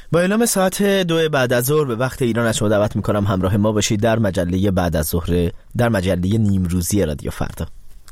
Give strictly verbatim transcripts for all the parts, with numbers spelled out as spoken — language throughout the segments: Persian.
با اعلام ساعت دو بعد از ظهر به وقت ایران از شما دعوت میکنم همراه ما باشید در مجله بعد از ظهر، در مجله نیمروزی رادیو فردا.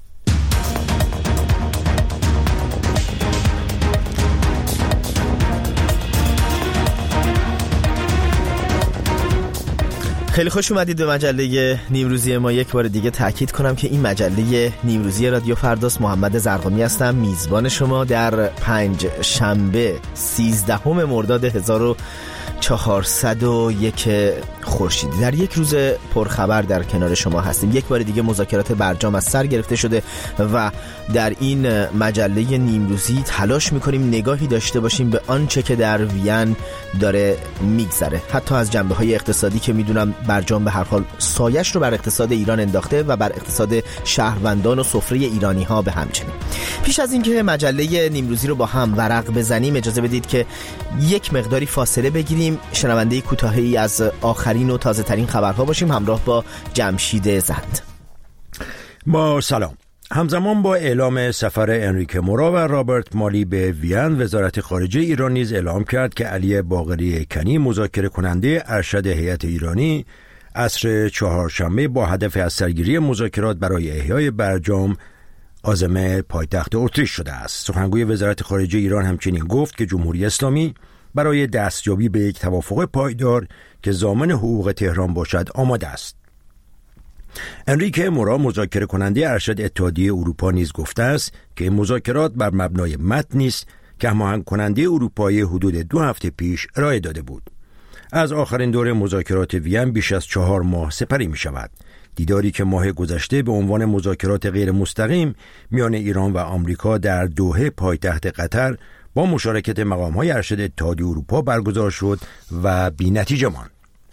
خیلی خوش اومدید به مجله نیمروزی ما. یک بار دیگه تاکید کنم که این مجله نیمروزی رادیو فرداست. محمد زرقامی هستم، میزبان شما در پنج شنبه سیزدهم مرداد هزار و چهارصد و یک خورشیدی. در یک روز پرخبر در کنار شما هستیم. یک بار دیگه مذاکرات برجام از سر گرفته شده و در این مجله نیمروزی تلاش میکنیم نگاهی داشته باشیم به آنچه که در وین داره میگذره، حتی از جنبه‌های اقتصادی که میدونم برجام به هر حال سایش رو بر اقتصاد ایران انداخته و بر اقتصاد شهروندان و سفره ایرانی ها به همچنین. پیش از اینکه مجله نیمروزی رو با هم ورق بزنیم اجازه بدید که یک مقداری فاصله بگیریم، شنونده کوتاهی از آخرین و تازه ترین خبرها باشیم همراه با جمشید زند. با سلام. همزمان با اعلام سفر انریکه مورا و رابرت مالی به وین، وزارت خارجه ایران نیز اعلام کرد که علی باقری کنی، مذاکره کننده ارشد هیئت ایرانی، عصر چهارشنبه با هدف از سرگیری مذاکرات برای احیای برجام عازم پایتخت اتریش شده است. سخنگوی وزارت خارجه ایران همچنین گفت که جمهوری اسلامی برای دستیابی به یک توافق پایدار که ضامن حقوق تهران باشد آماده است. انریکه مورا، مذاکره کننده ارشد اتحادیه اروپا، نیز گفته است که این مذاکرات بر مبنای متنی است که هماهنگ کننده اروپایی حدود دو هفته پیش ارائه داده بود. از آخرین دور مذاکرات وین بیش از چهار ماه سپری می شود. دیداری که ماه گذشته به عنوان مذاکرات غیر مستقیم میان ایران و آمریکا در دوحه پایتخت قطر با مشارکت مقام‌های ارشد اتحادیه اروپا برگزار شد و بی‌نتیجه ماند.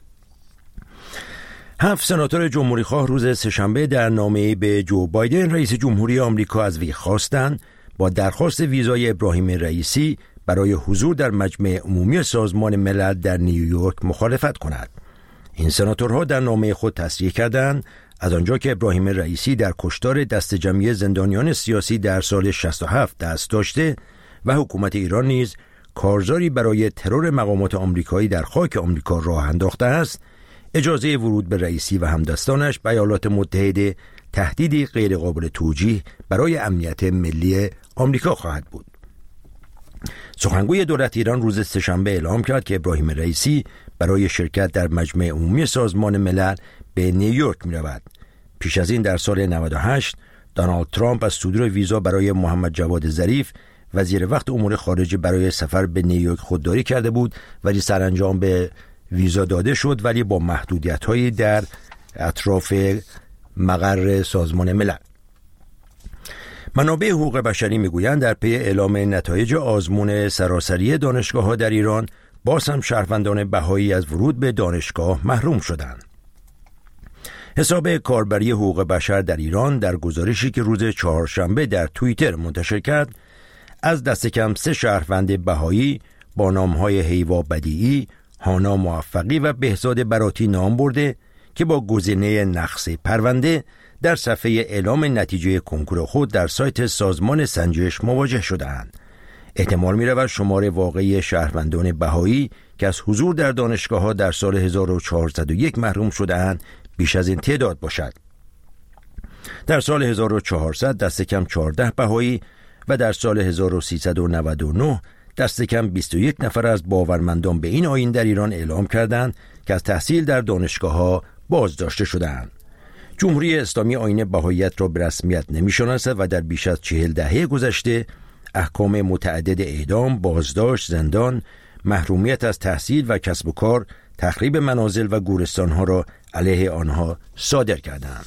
هفت سناتور جمهوری‌خواه روز سه‌شنبه در نامه‌ای به جو بایدن رئیس جمهوری آمریکا از وی خواستند با درخواست ویزای ابراهیم رئیسی برای حضور در مجمع عمومی سازمان ملل در نیویورک مخالفت کند. این سناتورها در نامه خود تصریح کردند از آنجا که ابراهیم رئیسی در کشتار دست جمعی زندانیان سیاسی در سال شصت و هفت دست داشته و حکومت ایران نیز کارزاری برای ترور مقامات آمریکایی در خاک آمریکا راه انداخته است، اجازه ورود به رئیسی و همدستانش به ایالات متحده تهدیدی غیرقابل توجیه برای امنیت ملی آمریکا خواهد بود. سخنگوی دولت ایران روز سه‌شنبه اعلام کرد که ابراهیم رئیسی برای شرکت در مجمع عمومی سازمان ملل به نیویورک می رود. پیش از این در سال نود و هشت دونالد ترامپ از صدور ویزا برای محمد جواد ظریف وزیر وقت امور خارجه برای سفر به نیویورک خودداری کرده بود، ولی سرانجام به ویزا داده شد، ولی با محدودیت‌هایی در اطراف مقر سازمان ملل. منابع حقوق بشری میگویند در پی اعلام نتایج آزمون سراسری دانشگاه‌ها در ایران، باز هم شهروندان بهایی از ورود به دانشگاه محروم شدند. حساب کاربری حقوق بشر در ایران در گزارشی که روز چهارشنبه در توییتر منتشر کرد، از دست کم سه شهروند بهایی با نام‌های هیوا بدیعی، هانا موفقی و بهزاد براتی نام برده که با گزینه نقص پرونده در صفحه اعلام نتیجه کنکور خود در سایت سازمان سنجش مواجه شده‌اند. احتمال می‌رود شمار واقعی شهروندان بهایی که از حضور در دانشگاه‌ها در سال هزار و چهارصد و یک محروم شده‌اند بیش از این تعداد باشد. در سال هزار و چهارصد دست کم چهارده بهایی و در سال هزار و سیصد و نود و نه دست کم بیست و یک نفر از باورمندان به این آیین در ایران اعلام کردند که از تحصیل در دانشگاه‌ها بازداشته شده‌اند. جمهوری اسلامی آیین بهاییت را به رسمیت نمی‌شناسد و در بیش از چهل دهه گذشته احکام متعدد اعدام، بازداشت، زندان، محرومیت از تحصیل و کسب و کار، تخریب منازل و گورستان‌ها را علیه آنها صادر کردند.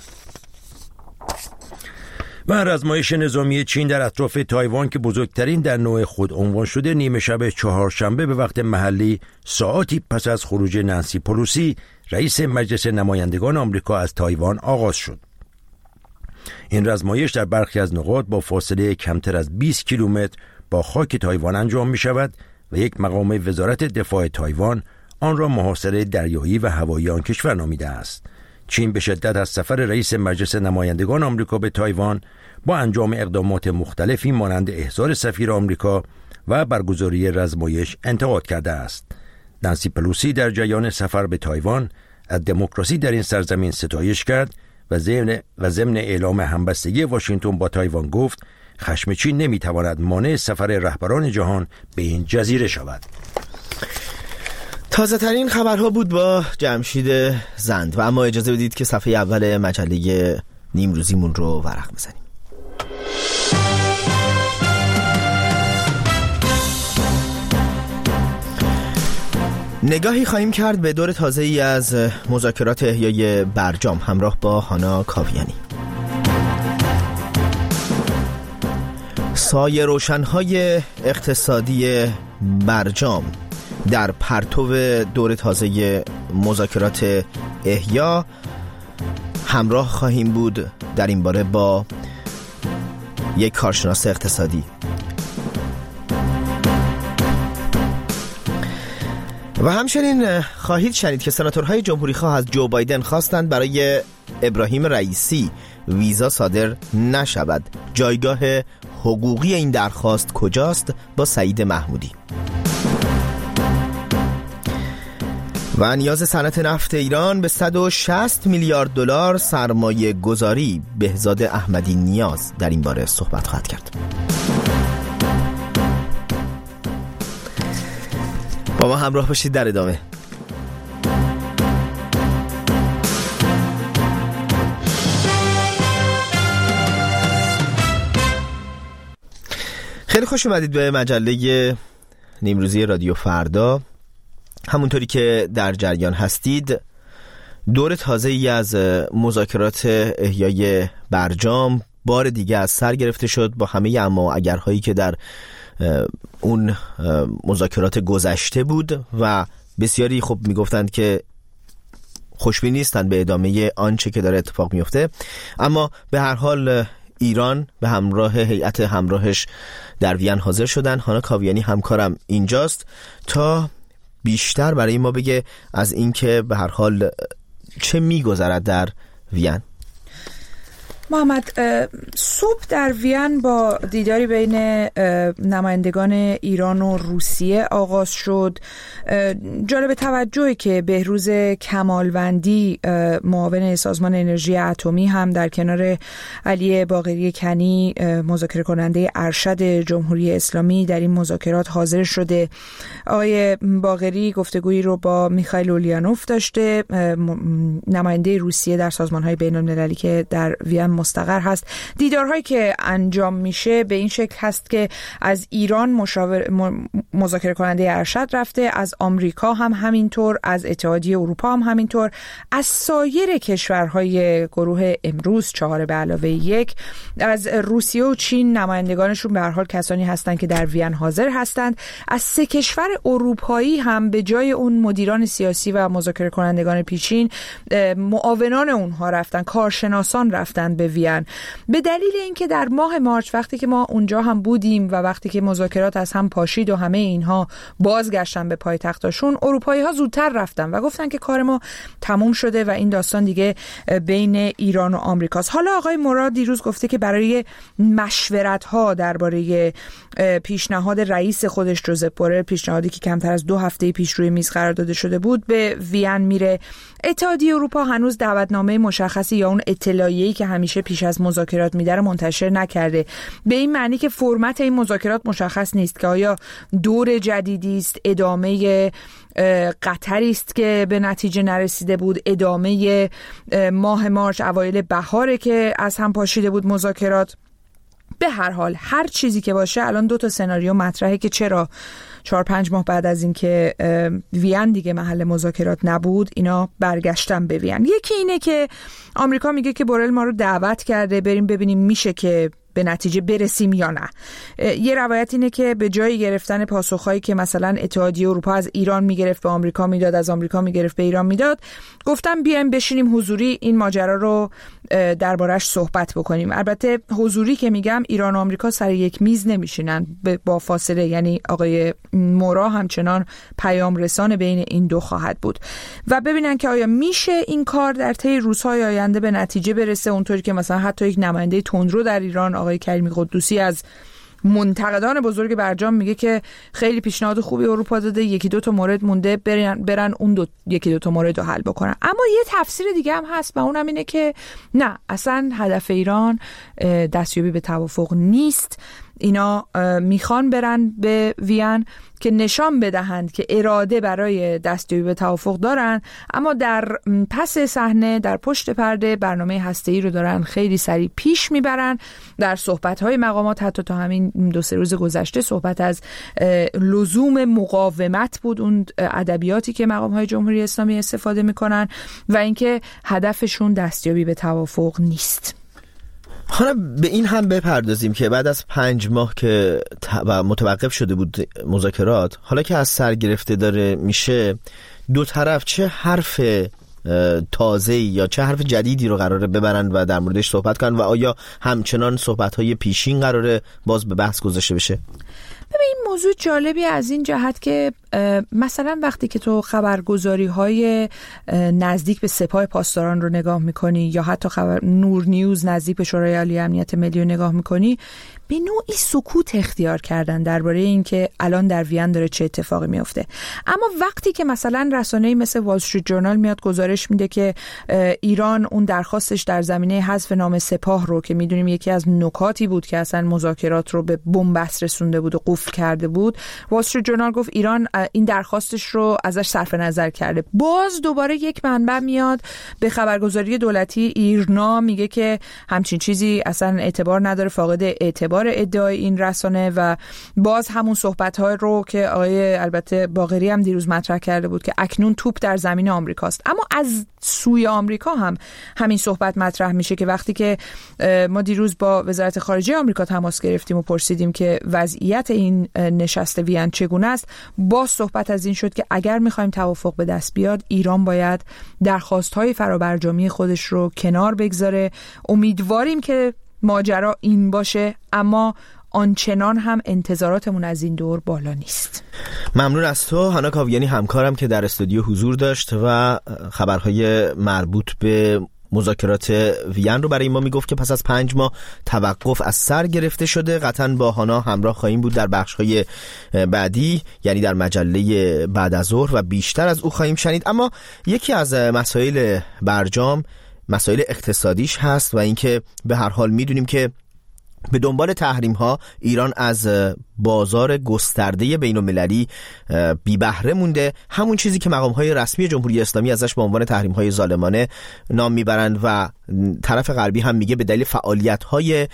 و رزمایش نظامی چین در اطراف تایوان که بزرگترین در نوع خود عنوان شده، نیمه شب چهارشنبه به وقت محلی ساعاتی پس از خروج نانسی پلوسی رئیس مجلس نمایندگان آمریکا از تایوان آغاز شد. این رزمایش در برخی از نقاط با فاصله کمتر از بیست کیلومتر با خاک تایوان انجام می شود و یک مقام وزارت دفاع تایوان آن را محاصره دریایی و هوایی آن کشور نامیده است. چین به شدت از سفر رئیس مجلس نمایندگان آمریکا به تایوان با انجام اقدامات مختلفی مانند احضار سفیر آمریکا و برگزاری رزمایش انتقاد کرده است. نانسی پلوسی در جریان سفر به تایوان از دموکراسی در این سرزمین ستایش کرد و ضمن و ضمن اعلام همبستگی واشنگتن با تایوان گفت خشم چین نمیتواند مانع سفر رهبران جهان به این جزیره شود. تازه ترین خبرها بود با جمشید زند و اما اجازه بدید که صفحه اول مجله نیمروزیمون رو ورق بزنیم. نگاهی خواهیم کرد به دور تازه‌ای از مذاکرات احیای برجام همراه با هانا کاویانی. سایه روشن‌های اقتصادی برجام در پرتو دور تازه مذاکرات احیا همراه خواهیم بود در این باره با یک کارشناس اقتصادی. و همچنین خواهید شنید که سناتورهای جمهوری خواه از جو بایدن خواستند برای ابراهیم رئیسی ویزا صادر نشود. جایگاه حقوقی این درخواست کجاست؟ با سعید محمودی. و نیاز صنعت نفت ایران به صد و شصت میلیارد دلار سرمایه گذاری. بهزاد احمدی نیاز در این باره صحبت خواهد کرد. با ما همراه باشید در ادامه. خیلی خوش اومدید به مجله نیمروزی رادیو فردا. همونطوری که در جریان هستید دور تازه‌ای از مذاکرات احیای برجام بار دیگه از سر گرفته شد با همه اما اگرهایی که در اون مذاکرات گذشته بود و بسیاری خب میگفتند که خوشبین نیستند به ادامه آنچه که داره اتفاق میفته. اما به هر حال ایران به همراه هیئت همراهش در وین حاضر شدن. هانا کاویانی همکارم اینجاست تا بیشتر برای ما بگه از اینکه به هر حال چه میگذرد در وین. محمد، صبح در وین با دیداری بین نمایندگان ایران و روسیه آغاز شد. جالب توجهی که بهروز کمالوندی معاون سازمان انرژی اتمی هم در کنار علی باقری کنی مذاکره کننده ارشد جمهوری اسلامی در این مذاکرات حاضر شده. آقای باقری گفتگویی رو با میخائیل اولیانوف داشته، نماینده روسیه در سازمان‌های بین‌المللی که در وین مستقر هست. دیدارهایی که انجام میشه به این شکل هست که از ایران مشاور مذاکره کننده ارشد رفته، از آمریکا هم همینطور، از اتحادیه اروپا هم همینطور، از سایر کشورهای گروه امروز چهار به علاوه یک، از روسیه و چین نمایندگانشون به هر حال کسانی هستند که در وین حاضر هستند. از سه کشور اروپایی هم به جای اون مدیران سیاسی و مذاکره کنندگان پیشین معاونان اونها رفتن، کارشناسان رفتن به وین، به دلیل اینکه در ماه مارس وقتی که ما اونجا هم بودیم و وقتی که مذاکرات از هم پاشید و همه اینها بازگشتن به پایتختاشون، اروپایی ها زودتر رفتن و گفتن که کار ما تموم شده و این داستان دیگه بین ایران و آمریکاست. حالا آقای مراد دیروز گفته که برای مشورت ها درباره پیشنهاد رئیس خودش جوزپ بورل، پیشنهادی که کمتر از دو هفته پیش روی میز قرار داده شده بود، به وین میره. اتحادیه اروپا هنوز دعوتنامه مشخصی یا اون اطلاعیه‌ای که همیشه پیش از مذاکرات میده رو منتشر نکرده، به این معنی که فرمت این مذاکرات مشخص نیست که آیا دور جدیدی است، ادامه قطری است که به نتیجه نرسیده بود، ادامه ماه مارس اوایل بهاره که از هم پاشیده بود مذاکرات. به هر حال هر چیزی که باشه الان دو تا سناریو مطرحه که چرا چهار پنج ماه بعد از اینکه وین دیگه محل مذاکرات نبود اینا برگشتن به وین. یکی اینه که آمریکا میگه که بورل ما رو دعوت کرده بریم ببینیم میشه که به نتیجه برسیم یا نه. یه روایت اینه که به جای گرفتن پاسخهایی که مثلا اتحادیه اروپا از ایران میگرفت به آمریکا میداد، از آمریکا میگرفت به ایران میداد، گفتم بیایم بشینیم حضوری این ماجرا رو دربارش صحبت بکنیم. البته حضوری که میگم ایران و آمریکا سر یک میز نمیشینن با فاصله، یعنی آقای مورا همچنان پیام رسان بین این دو خواهد بود و ببینن که آیا میشه این کار در طی روزهای آینده به نتیجه برسه، اونطوری که مثلا حتی یک نماینده تندرو در ایران آقای کریمی قدوسی از منتقدان بزرگ برجام میگه که خیلی پیشنهاد خوبی اروپا داده، یکی دو تا مورد مونده، برن, برن اون دو یکی دو تا مورد رو حل بکنن. اما یه تفسیر دیگه هم هست و اونم اینه که نه، اصلا هدف ایران دستیابی به توافق نیست. اینا میخوان برن به وین که نشان بدهند که اراده برای دستیابی به توافق دارن، اما در پس صحنه، در پشت پرده، برنامه هسته‌ای رو دارن خیلی سریع پیش میبرن. در صحبت‌های مقامات حتی تا همین دو سه روز گذشته صحبت از لزوم مقاومت بود، اون ادبیاتی که مقام‌های جمهوری اسلامی استفاده میکنن، و اینکه هدفشون دستیابی به توافق نیست. حالا به این هم بپردازیم که بعد از پنج ماه که متوقف شده بود مذاکرات، حالا که از سر گرفته داره میشه، دو طرف چه حرف تازه یا چه حرف جدیدی رو قراره ببرن و در موردش صحبت کنن و آیا همچنان صحبت‌های پیشین قراره باز به بحث گذاشته بشه؟ ببین، این موضوع جالبی از این جهت که مثلا وقتی که تو خبرگزاری های نزدیک به سپاه پاسداران رو نگاه میکنی یا حتی خبر نور نیوز نزدیک به شورای عالی امنیت ملی رو نگاه میکنی، به نوعی سکوت اختیار کردن درباره این که الان در وین داره چه اتفاقی میفته. اما وقتی که مثلا رسانه‌ای مثل وال استریت جورنال میاد گزارش میده که ایران اون درخواستش در زمینه حذف نام سپاه رو که میدونیم یکی از نکاتی بود که اصلا مذاکرات رو به بنبست رسونده بود و قفل کرده بود، وال استریت جورنال گفت ایران این درخواستش رو ازش صرف نظر کرده. باز دوباره یک منبع میاد به خبرگزاری دولتی ایرنا میگه که همچین چیزی اصلا اعتبار نداره، فاقد اعتبار ادعای این رسانه، و باز همون صحبت‌ها رو که آقای البته باقری هم دیروز مطرح کرده بود که اکنون توپ در زمین آمریکاست. اما از سوی آمریکا هم همین صحبت مطرح میشه که وقتی که ما دیروز با وزارت خارجه آمریکا تماس گرفتیم و پرسیدیم که وضعیت این نشست وین چگونه است، باز صحبت از این شد که اگر می‌خوایم توافق به دست بیاد، ایران باید درخواست‌های فرابرجامی خودش رو کنار بگذاره. امیدواریم که ماجرا این باشه، اما آنچنان هم انتظاراتمون از این دور بالا نیست. ممنون از تو هانا کاویانی، همکارم که در استودیو حضور داشت و خبرهای مربوط به مذاکرات وین رو برای ما میگفت که پس از پنج ماه توقف از سر گرفته شده. قطعا با هانا همراه خواهیم بود در بخش‌های بعدی، یعنی در مجله بعد از ظهر، و بیشتر از او خواهیم شنید. اما یکی از مسائل برجام مسائل اقتصادیش هست و اینکه به هر حال میدونیم که به دنبال تحریم ها ایران از بازار گسترده بین المللی بی بهره مونده، همون چیزی که مقام های رسمی جمهوری اسلامی ازش به عنوان تحریم های ظالمانه نام میبرند و طرف غربی هم میگه به دلیل فعالیت های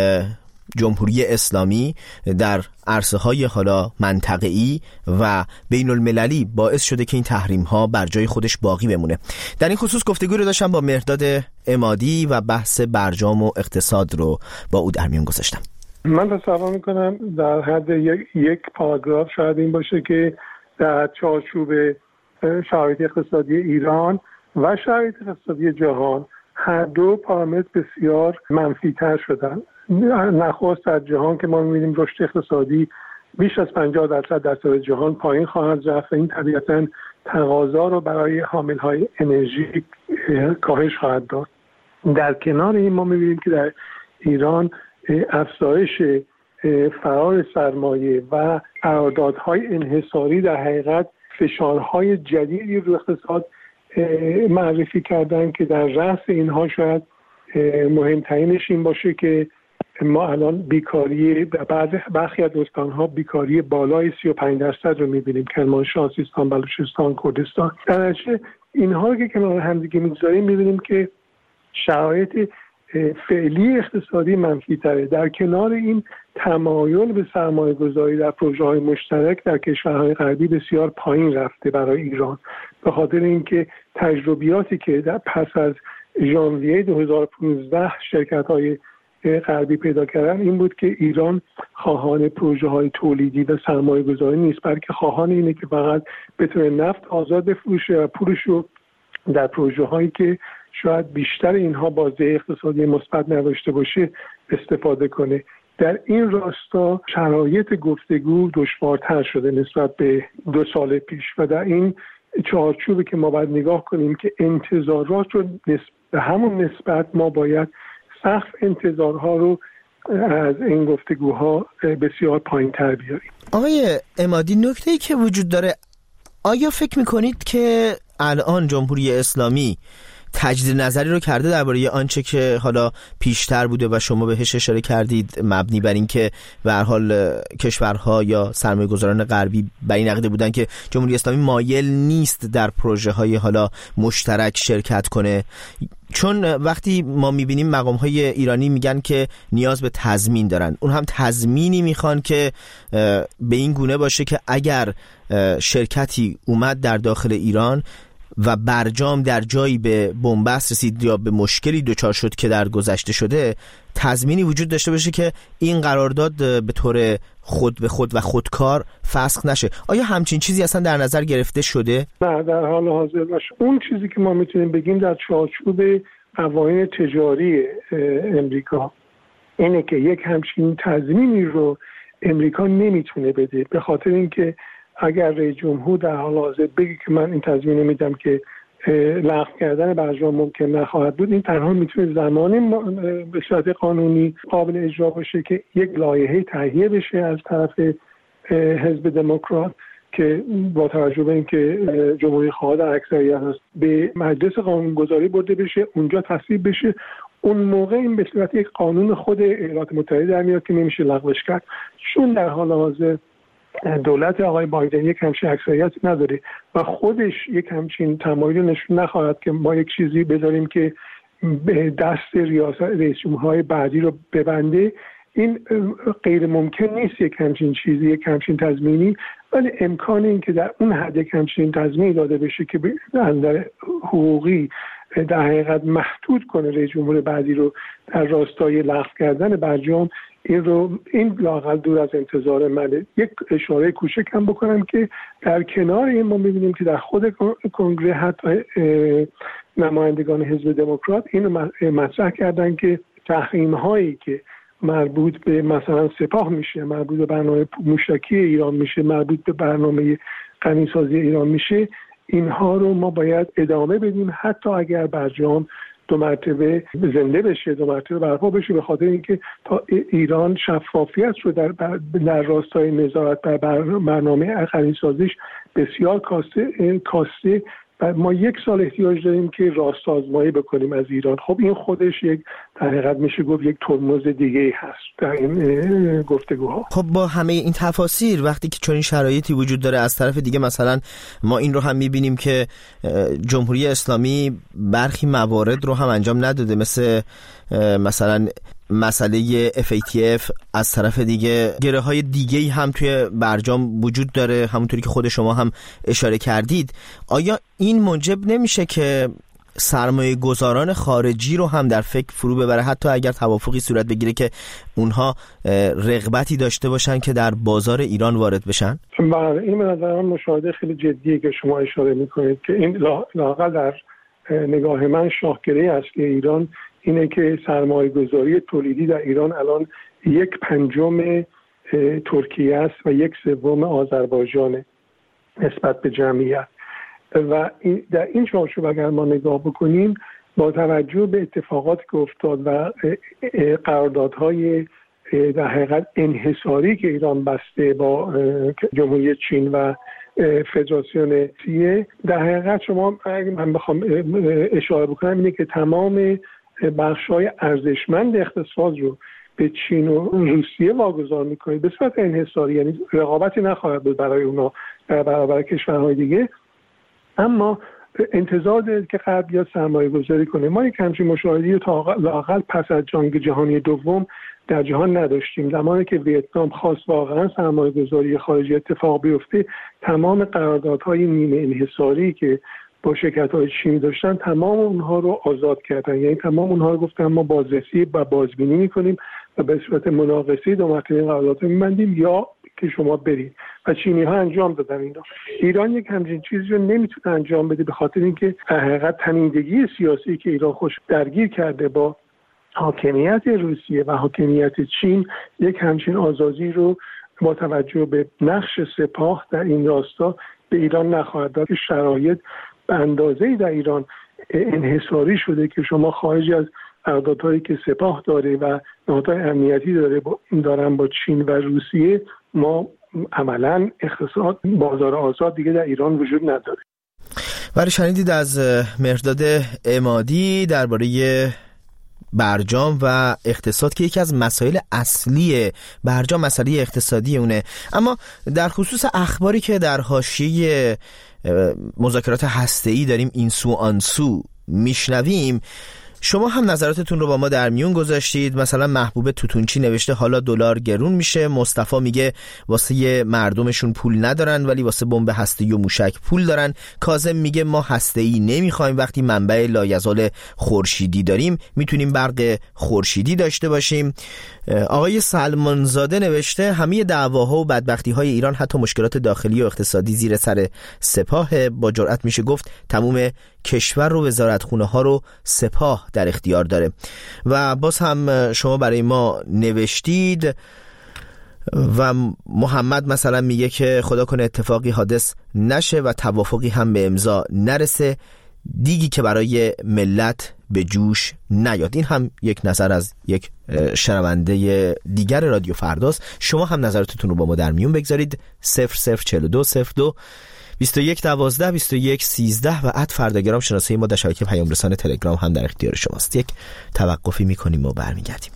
جمهوری اسلامی در عرصه های حالا منطقه‌ای و بین المللی باعث شده که این تحریم ها بر جای خودش باقی بمونه. در این خصوص گفتگو رو داشتم با مهرداد عمادی و بحث برجام و اقتصاد رو با او در میون گذاشتم. من تصور میکنم در حد یک, یک پاراگراف شاید این باشه که در چارچوب شرایط اقتصادی ایران و شرایط اقتصادی جهان هر دو پارامتر بسیار منفی‌تر شدن. نخست در جهان که ما می‌بینیم رشد اقتصادی بیش از پنجاه درصد در سطح جهان پایین خواهد رفت، این طبیعتاً تقاضا رو برای حامل‌های انرژی کاهش خواهد داد. در کنار این ما می‌بینیم که در ایران افزایش فرار سرمایه و قراردادهای انحصاری در حقیقت فشارهای جدیدی رو اقتصاد معرفی کردن که در رأس اینها شاید مهمترینش این باشه که ما الان بیکاری در بعض برخی از استان‌ها بیکاری بالای سی و پنج درصد رو می‌بینیم، کرمانشاه، سیستان، بلوچستان، کردستان. در نتیجه اینها رو که کنار هم دیگه می‌گذاریم می‌بینیم که شرایط فعلی اقتصادی منفی‌تره. در کنار این تمایل به سرمایه‌گذاری در پروژه‌های مشترک در کشورهای غربی بسیار پایین رفته برای ایران، به خاطر اینکه تجربیاتی که در پس از ژانویه دو هزار و پانزده شرکت‌های غربی پیدا کردن این بود که ایران خواهان پروژه‌های تولیدی و سرمایه‌گذاری نیست، بلکه خواهان اینه که فقط بتونه نفت آزاد بفروشه و پولش رو در پروژه‌هایی که شاید بیشتر اینها بازده اقتصادی مثبت نداشته باشه استفاده کنه. در این راستا شرایط گفتگو دشوارتر شده نسبت به دو سال پیش و در این چارچوبی که ما باید نگاه کنیم که انتظارات رو به همون نسبت ما باید سقف انتظارها رو از این گفتگوها بسیار پایین تر بیاریم. آقای عمادی، نکته‌ای که وجود داره، آیا فکر میکنید که الان جمهوری اسلامی تجدید نظری رو کرده درباره آنچه که حالا پیشتر بوده و شما بهش اشاره کردید، مبنی بر این که به هر حال کشورها یا سرمایه‌گذاران غربی بر این عقیده بودن که جمهوری اسلامی مایل نیست در پروژه های حالا مشترک شرکت کنه؟ چون وقتی ما میبینیم مقام های ایرانی میگن که نیاز به تضمین دارن، اون هم تضمینی میخوان که به این گونه باشه که اگر شرکتی اومد در داخل ایران و برجام در جایی به بنبست رسید یا به مشکلی دچار شد که در گذشته شده، تضمینی وجود داشته باشه که این قرارداد به طور خود به خود و خودکار فسخ نشه. آیا همچین چیزی اصلا در نظر گرفته شده؟ نه، در حال حاضر باشه. اون چیزی که ما میتونیم بگیم در چارچوب قوانین تجاری امریکا اینه که یک همچین تضمینی رو امریکا نمیتونه بده، به خاطر اینکه اگر رئیس جمهور در حال حاضر بگه که من این تضمین میدم که لغو کردن برجام ممکن نخواهد بود، این تنها میتونه زمانی به صورت قانونی قابل اجرا باشه که یک لایحه تهیه بشه از طرف حزب دموکرات که با توجه به اینکه جمهوری خواه در اکثریت هست به مجلس قانونگذاری برده بشه، اونجا تصویب بشه. اون موقع این به صورت یک قانون خود ایالات متحده در میاد که نمیشه لغوش کرد، چون در حال حاضر دولت آقای بایدن یک همچین اکثریتی نداره و خودش یک همچین تمایل نشون نخواهد که ما یک چیزی بذاریم که به دست ریاست رئیس جمهورهای بعدی رو ببنده. این غیر ممکن نیست یک همچین چیزی، یک همچین تضمینی، ولی امکان این که در اون حد یک همچین تضمینی داده بشه که به نظر حقوقی در حقیقت محدود کنه رئیس جمهور بعدی رو در راستای لغو کردن برجام، این رو این لااقل دور از انتظار منه. یک اشاره کوچک هم بکنم که در کنار این ما می‌بینیم که در خود کنگره حتی نمایندگان حزب دموکرات اینو مطرح کردن که تحریم‌هایی که مربوط به مثلا سپاه میشه، مربوط به برنامه موشکی ایران میشه، مربوط به برنامه غنیسازی ایران میشه، اینها رو ما باید ادامه بدیم حتی اگر برجام دو مرتبه زنده بشه، دو مرتبه برپا بشه، به خاطر اینکه تا ایران شفافیت رو در در راستای نظارت بر برنامه غنیسازیش بسیار کاسته کاسته و ما یک سال احتیاج داریم که راست آزمایی بکنیم از ایران. خب این خودش یک در حقیقت میشه گفت یک ترمز دیگه هست در این گفتگوها. خب با همه این تفاصیل وقتی که چنین شرایطی وجود داره، از طرف دیگه مثلا ما این رو هم میبینیم که جمهوری اسلامی برخی موارد رو هم انجام نداده، مثل مثلا مسئله اف ای تی اف. از طرف دیگه گره های دیگه‌ای هم توی برجام وجود داره، همونطوری که خود شما هم اشاره کردید. آیا این موجب نمیشه که سرمایه گذاران خارجی رو هم در فکر فرو ببره، حتی اگر توافقی صورت بگیره که اونها رغبتی داشته باشن که در بازار ایران وارد بشن؟ بله، این به نظر من مشاهده خیلی جدیه که شما اشاره میکنید که این لااقل در نگاه من شاهکاره اصلی ایران اینه که سرمایه گذاری تولیدی در ایران الان یک پنجم ترکیه است و یک سوم آذربایجان نسبت به جمعیت. و در این چارچوب اگر ما نگاه بکنیم با توجه به اتفاقاتی که افتاد و قراردادهای در حقیقت انحصاری که ایران بسته با جمهوری چین و فدراسیون روسیه، در حقیقت شما اگر من بخوام اشاره بکنم اینه که تمام بخش‌های ارزشمند اقتصاد رو به چین و روسیه واگذار می‌کنید به صورت انحصاری، یعنی رقابتی نخواهد بود برای اونا در برابر کشورهای دیگه، اما انتظار دارید که غرب بیاد سرمایه گذاری کنه. ما یک همچین مشاهده‌ای رو تا لااقل پس از جنگ جهانی دوم در جهان نداشتیم. زمانی که ویتنام خواست واقعا سرمایه گذاری خارجی اتفاق بیفته، تمام قراردادهای نیمه انحصاری که با شرکت‌های چینی داشتن تمام اونها رو آزاد کردن، یعنی تمام اونها رو گفتن ما بازرسی و بازبینی می‌کنیم و به صورت مناقصه دو مرتبه قرارداد می‌بندیم یا که شما برید و چینی‌ها انجام دادن اینا. ایران یک همچین چیزی رو نمیتونه انجام بده به خاطر اینکه در حقیقت تنیدگی سیاسی که ایران خوش درگیر کرده با حاکمیت روسیه و حاکمیت چین یک همچین آزادی رو با توجه به نقش سپاه در این راستا به ایران نخواهد داد. شرایط به اندازه‌ای در ایران انحصاری شده که شما خارج از قراردادهایی که سپاه داره و نهادهای امنیتی داره با دارن با چین و روسیه، ما عملاً اقتصاد بازار آزاد دیگه در ایران وجود نداره. ولی شنیدید از مهرداد عمادی درباره برجام و اقتصاد که یکی از مسائل اصلی برجام مسئله اقتصادی اونه. اما در خصوص اخباری که در حاشیه مذاکرات هسته‌ای داریم این سو آن سو میشنویم، شما هم نظراتتون رو با ما در میون گذاشتید. مثلا محبوب توتونچی نوشته حالا دلار گرون میشه، مصطفی میگه واسه مردمشون پول ندارن ولی واسه بمب هسته‌ای و موشک پول دارن. کاظم میگه ما هسته‌ای نمیخوایم، وقتی منبع لایزال خورشیدی داریم میتونیم برق خورشیدی داشته باشیم. آقای سلمان زاده نوشته همه دعواها و بدبختی‌های ایران حتی مشکلات داخلی و اقتصادی زیر سر سپاه. با جرئت میشه گفت تمام کشور رو، وزارتخونه ها رو سپاه در اختیار داره. و باز هم شما برای ما نوشتید و محمد مثلا میگه که خدا کنه اتفاقی حادث نشه و توافقی هم به امضا نرسه، دیگی که برای ملت به جوش نیاد. این هم یک نظر از یک شنونده دیگر رادیو فرداست. شما هم نظراتتون رو با ما در میون بگذارید. صفر صفر چهل و دو صفر دو بیست و یک دوازده بیست و یک سیزده و ات فرداگرام شناسه ما در شبکه پیام رسان تلگرام هم در اختیار شماست. یک توقفی میکنیم و برمیگردیم.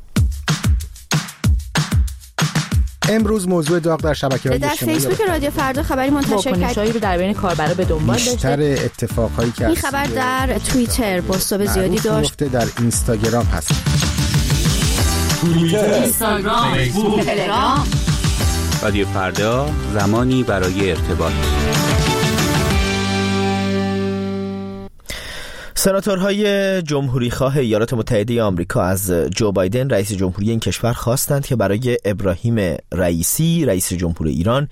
امروز موضوع داغ در شبکه‌های اجتماعی در فیسبوک رادیو فردا خبری منتشر کرد رو در بین کاربرا به دنبال داشته. بیشتر اتفاقایی که این خبر در توییتر پست‌های زیادی داشت، در اینستاگرام هست. توییتر، اینستاگرام، فیسبوک، تلگرام. رادیو فردا، زمانی برای ارتباط. سناتورهای جمهوری خواه ایالات متحده آمریکا از جو بایدن رئیس جمهوری این کشور خواستند که برای ابراهیم رئیسی رئیس جمهور ایران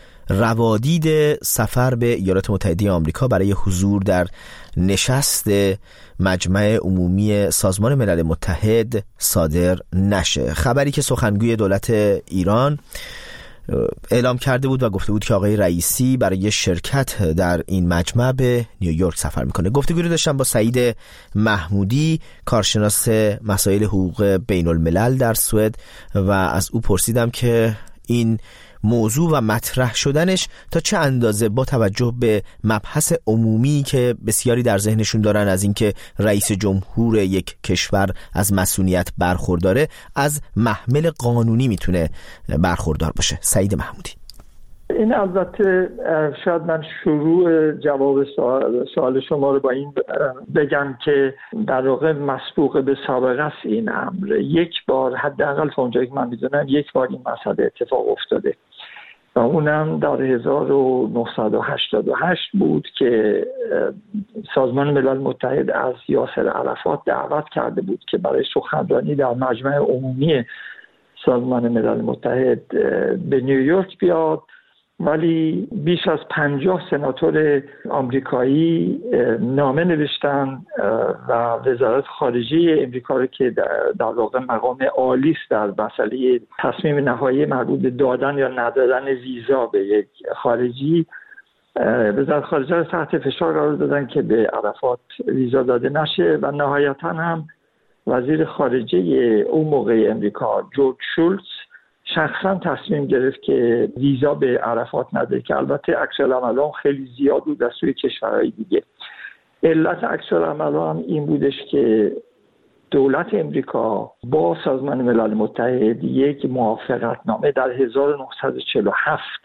روادید سفر به ایالات متحده آمریکا برای حضور در نشست مجمع عمومی سازمان ملل متحد صادر نشه. خبری که سخنگوی دولت ایران اعلام کرده بود و گفته بود که آقای رئیسی برای شرکت در این مجمع به نیویورک سفر میکنه. گفتگوی رو داشتم با سعید محمودی، کارشناس مسائل حقوق بین الملل در سوئد و از او پرسیدم که این موضوع و مطرح شدنش تا چه اندازه با توجه به مبحث عمومی که بسیاری در ذهنشون دارن از اینکه رئیس جمهور یک کشور از مسئولیت برخورداره، از محمل قانونی میتونه برخوردار باشه. سعید محمودی: این البته شاید من شروع جواب سوال, سوال شما رو با این بگم که در واقع مسبوق به سابقه است این امر. یک بار حداقل تا اونجایی که من میدونم یک بار این مسئله اتفاق افتاده و اونم در هزار و نهصد و هشتاد و هشت بود که سازمان ملل متحد از یاسر عرفات دعوت کرده بود که برای سخنرانی در مجمع عمومی سازمان ملل متحد به نیویورک بیاد، ولی بیش از پنجاه سناتور آمریکایی نامه نوشتن و وزارت خارجه امریکا رو که در واقع مقام عالی است در مسئله تصمیم نهایی مربوط به دادن یا ندادن ویزا به یک خارجی، وزارت خارجه رو تحت فشار قرار دادن که به عرفات ویزا داده نشه و نهایتاً هم وزیر خارجه اون موقع امریکا جورج شولتز شخصا تصمیم گرفت که ویزا به عرفات نده، که البته عکس‌العمل خیلی زیاد بود از سوی کشورهای دیگه. علت عکس‌العمل هم این بودش که دولت امریکا با سازمان ملل متحد یک موافقتنامه در هزار و نهصد و چهل و هفت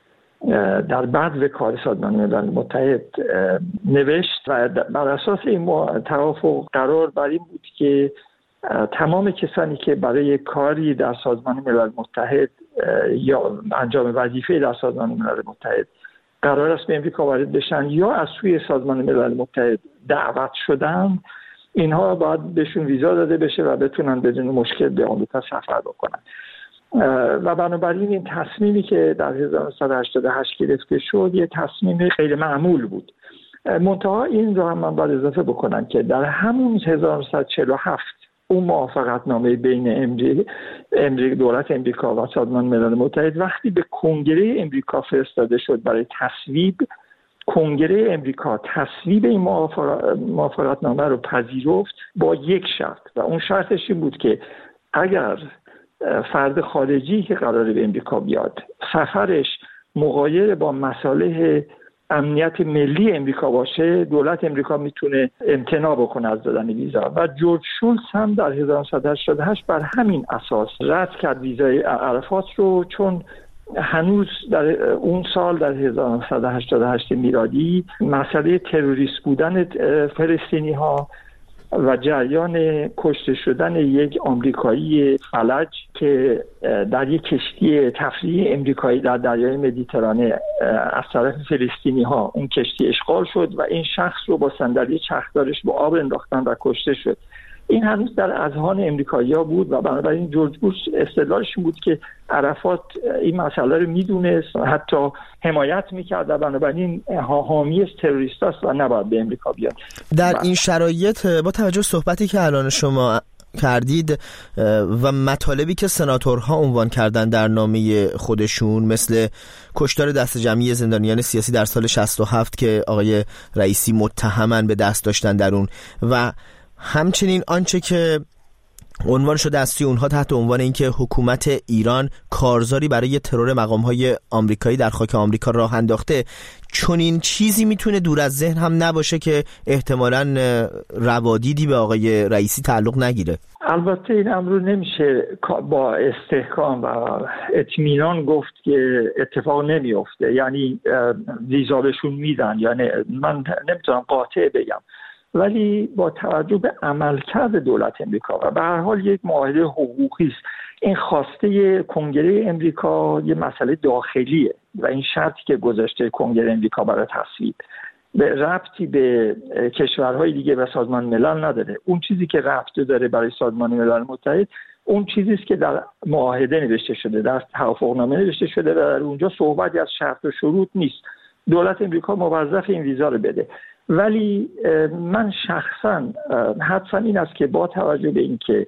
در بعد کار سازمان ملل متحد نوشت و بر اساس این توافق قرار بر این بود که تمام کسانی که برای کاری در سازمان ملل متحد یا انجام وظیفه در سازمان ملل متحد قرار است به امریکا وارد بشن یا از سوی سازمان ملل متحد دعوت شدن، اینها باید بهشون ویزا داده بشه و بتونن بدون مشکل به آمریکا سفر بکنن. و بنابراین این تصمیمی که در هزار و نهصد و هشتاد و هشت گرفته شد یه تصمیم غیر معمول بود. منتها این رو هم من باید اضافه بکنم که در همون هزار و نهصد و چهل و هفت اون موافقتنامه بین امریکا امریکا دولت امریکا و سازمان ملل متحد وقتی به کنگره امریکا فرستاده شد برای تصویب، کنگره امریکا تصویب این موافقتنامه رو پذیرفت با یک شرط و اون شرطش این بود که اگر فرد خارجی که قراره به امریکا بیاد سفرش مغایر با مصالح امنیت ملی امریکا باشه، دولت امریکا میتونه امتناع بکنه از دادن ویزا. و جورج شولتز هم در هزار و نهصد و هشتاد و هشت بر همین اساس رد کرد ویزای عرفات رو، چون هنوز در اون سال در هزار و نهصد و هشتاد و هشت میلادی مسئله تروریست بودن فلسطینی ها و جریان کشته شدن یک آمریکایی فلج که در یک کشتی تفریحی امریکایی در دریای مدیترانه از طرف فلسطینی ها اون کشتی اشغال شد و این شخص رو با صندلی چرخدارش با آب انداختن و کشته شد. این هنوز در اذهان امریکایی‌ها بود و بنابراین جورج بوش استدلالش بود که عرفات این مسئله رو میدونست، حتی حمایت میکرد و بنابراین حامی تروریست است و نباید به امریکا بیاد. در این شرایط با توجه به صحبتی که الان شما کردید و مطالبی که سناتورها عنوان کردن در نامه خودشون، مثل کشتار دست جمعی زندانیان سیاسی در سال شصت و هفت که آقای رئیسی متهمن به دست داشتن در اون، و همچنین آنچه که عنوان شده از سوی اونها تحت عنوان اینکه حکومت ایران کارزاری برای ترور مقام‌های آمریکایی در خاک آمریکا راه انداخته، چون این چیزی میتونه دور از ذهن هم نباشه که احتمالاً روادیدی به آقای رئیسی تعلق نگیره. البته این امر رو نمیشه با استحکام و اطمینان گفت که اتفاق نمیفته، یعنی ویزا بهشون میدن، یعنی من نمیتونم قاطع بگم، ولی با توجه به عملکرد دولت امریکا و به هر حال یک معاهده حقوقی است، این خواسته کنگره امریکا یه مسئله داخلیه و این شرطی که گذاشته کنگره امریکا برای تصویب به ربطی به کشورهای دیگه و سازمان ملل نداره. اون چیزی که ربط داره برای سازمان ملل متحد اون چیزی است که در معاهده نوشته شده، در توافقنامه نوشته شده و در اونجا صحبتی از شرط و شروط نیست. دولت امریکا موظف این ویزا رو بده. ولی من شخصا حدسم این است که با توجه به اینکه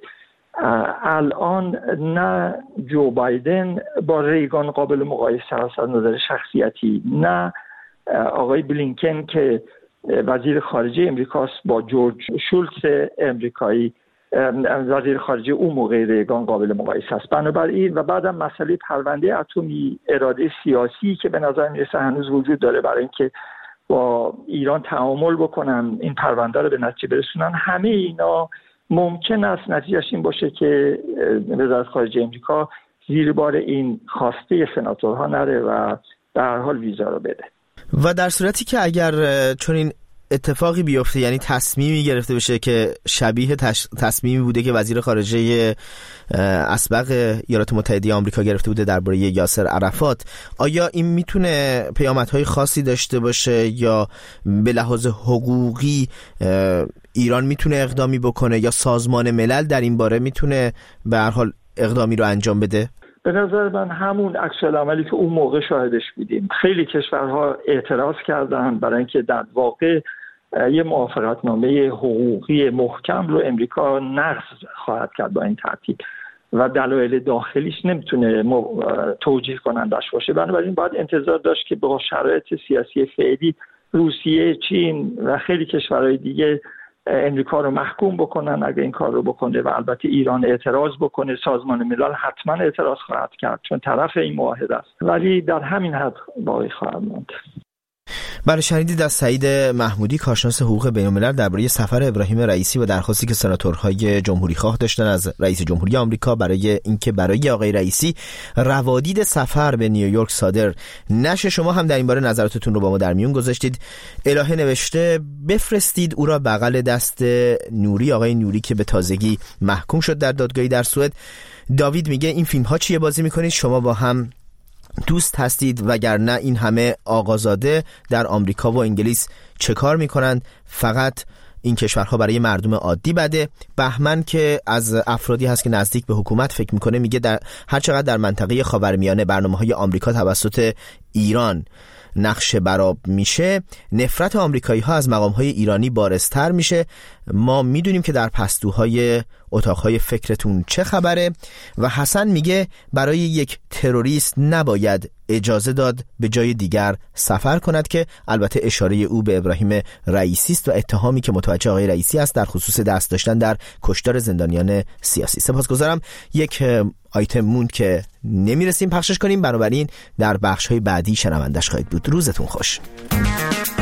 الان نه جو بایدن با ریگان قابل مقایسه است از نظر شخصیتی، نه آقای بلینکن که وزیر خارجه امریکاست با جورج شولتز امریکایی وزیر خارجه اون موقع ریگان قابل مقایسه است. بنابراین و بعدم مسئله پرونده اتمی، اراده سیاسی که به نظر میرسه هنوز وجود داره برای اینکه با ایران تعامل بکنن، این پرونده رو به نتیجه برسونن، همه اینا ممکن است نتیجهش این باشه که وزارت خارجه امریکا زیر بار این خواسته سناتورها نره و در هر حال ویزا رو بده. و در صورتی که اگر چون این اتفاقی بیفته، یعنی تصمیمی گرفته بشه که شبیه تش... تصمیمی بوده که وزیر خارجه اسبق ایالات متحده آمریکا گرفته بوده درباره یاسر عرفات، آیا این میتونه پیامدهای خاصی داشته باشه یا به لحاظ حقوقی ایران میتونه اقدامی بکنه یا سازمان ملل در این باره میتونه به هر حال اقدامی رو انجام بده؟ به نظر من همون عکس العملی که اون موقع شاهدش بودیم. خیلی کشورها اعتراض کردن برای اینکه در واقع یه موافقتنامه حقوقی محکم رو امریکا نقض خواهد کرد با این ترتیب و دلایل داخلیش نمیتونه توجیه کنندش باشه. بنابراین باید انتظار داشت که با شرایط سیاسی فعلی روسیه، چین و خیلی کشورهای دیگه امریکا رو محکوم بکنن اگه این کار رو بکنه و البته ایران اعتراض بکنه. سازمان ملل حتما اعتراض خواهد کرد چون طرف این معاهده است، ولی در همین حد باقی خواهد ماند. بله، شنیدید از سعید محمودی، کارشناس حقوق بین‌الملل، درباره سفر ابراهیم رئیسی و درخواستی که سناتورهای جمهوری‌خواه داشتن از رئیس جمهوری آمریکا برای اینکه برای آقای رئیسی روادید سفر به نیویورک صادر نشه. شما هم در این باره نظراتتون رو با ما در میون گذاشتید. الهه نوشته بفرستید او را بغل دست نوری، آقای نوری که به تازگی محکوم شد در دادگاهی در سوئد. داوید میگه این فیلم ها چیه بازی میکنید؟ شما با هم دوست هستید، وگرنه این همه آقازاده در آمریکا و انگلیس چه کار میکنند؟ فقط این کشورها برای مردم عادی بده. بهمن که از افرادی هست که نزدیک به حکومت فکر میکنه، میگه در هر چقدر در منطقه خاورمیانه برنامه‌های آمریکا توسط ایران نقش برآب میشه، نفرت آمریکایی ها از مقام های ایرانی بارزتر میشه. ما میدونیم که در پستوهای اتاقهای فکرتون چه خبره. و حسن میگه برای یک تروریست نباید اجازه داد به جای دیگر سفر کند که البته اشاره او به ابراهیم رئیسی است و اتهامی که متوجه آقای رئیسی است در خصوص دست داشتن در کشتار زندانیان سیاسی. سپاسگزارم. یک آیتم موند که نمیرسیم پخشش کنیم، بنابراین در بخش‌های بعدی شنوندش خواهید بود. روزتون خوش.